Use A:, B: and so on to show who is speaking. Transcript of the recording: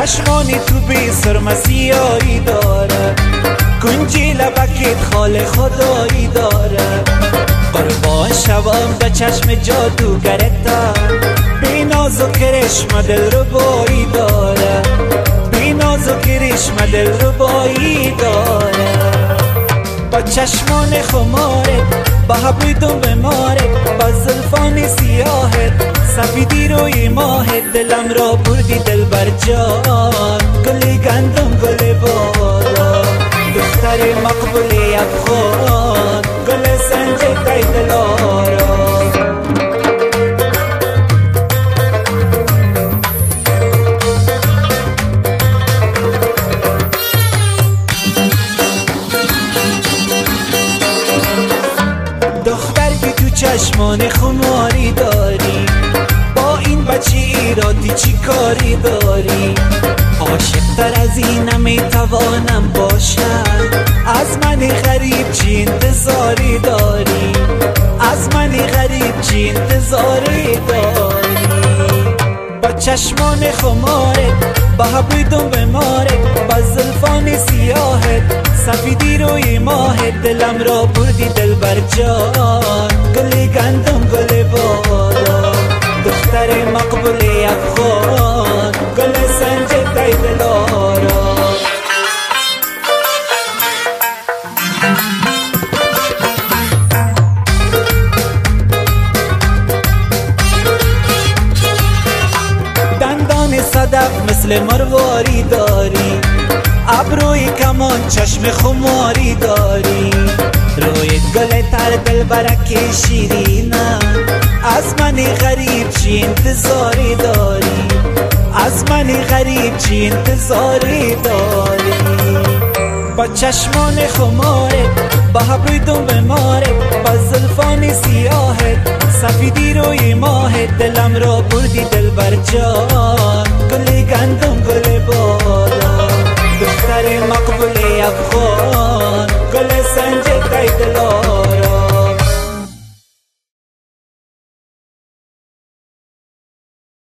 A: چشمانی تو بی سرمسیایی داره، کنجی لبکت خال خدایی داره. قربان شوام به چشم جادوگرتا، بی ناز و کرشم دل ربایی داره، بی ناز و کرشم دل ربایی داره. با چشمان خمارت، با حبیدون بمارت، با زلفان سیاهت، سفیدی روی ماهت، دلم را بردی دل بر جان. گل گندم گل بالا، دختر مقبولی افغان، گل سنجده دلارا. دختر که تو چشمان خماری داری، با این بچه ایرادی چی کاری داری؟ عاشق تر از این نمیتوانم باشم، از من غریب چی انتظاری داری؟ از من غریب چی انتظاری داری؟ با چشمان خمارت، با حبیدون بمارت، با زلفان سیاهت، سفیدی روی ماهت، دلم را بردی دل بر جان. گل گندم گل بالا، دختر مقبولی افغان، گل سنجده دلارا. دندان صدف مثل مرواری داری، ابروی کمان چشم خماری داری، روی گل تر دل برک شیرینم، از من غریب چی انتظاری داری؟ از من غریب چی انتظاری داری؟ با چشمان خمارت، با حبیدون بمارت، با زلفان سیاهت، سفیدی روی ماهت، دلم را بردی دل بر جان. گل گندم گل بالا، دختر مقبولی افغان.